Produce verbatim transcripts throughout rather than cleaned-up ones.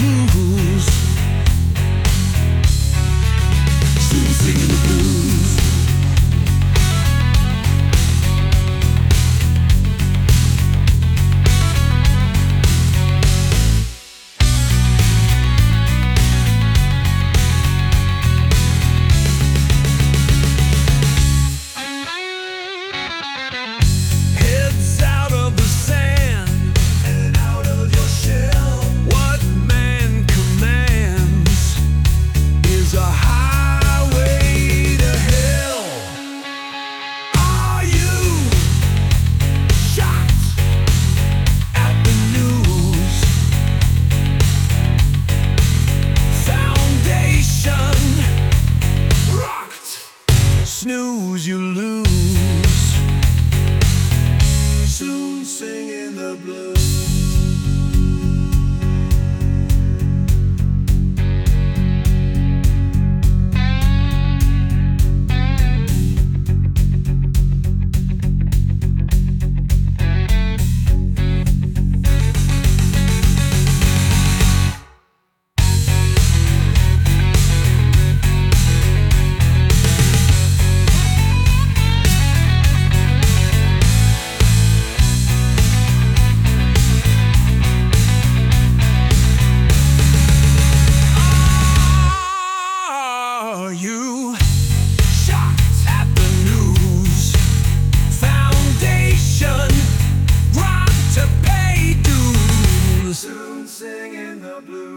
clues. Soon singing the blues. Heads out of the sand and out of your shell. What man commands is a highway to hell. Are you shocked at the news? Foundation rocked. Snooze, you lose. Soon singing the blues. Are you shocked at the news? Foundation rock to pay dues. Soon singing the blues.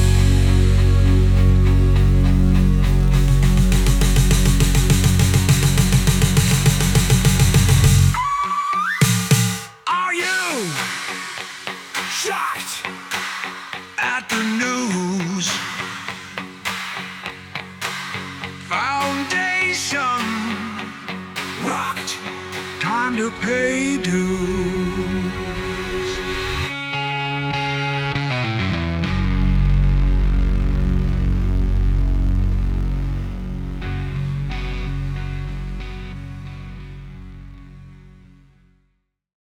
Are you shocked at the news? Foundation rocked, time to pay dues.